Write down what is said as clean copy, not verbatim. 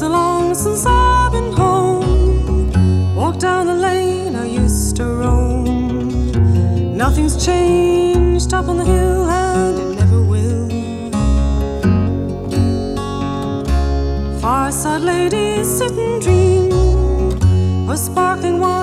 so long since I've been home. Walk down the lane I used to roam. Nothing's changed up on the hill, and it never will. Fireside ladies sit and dream of sparkling wine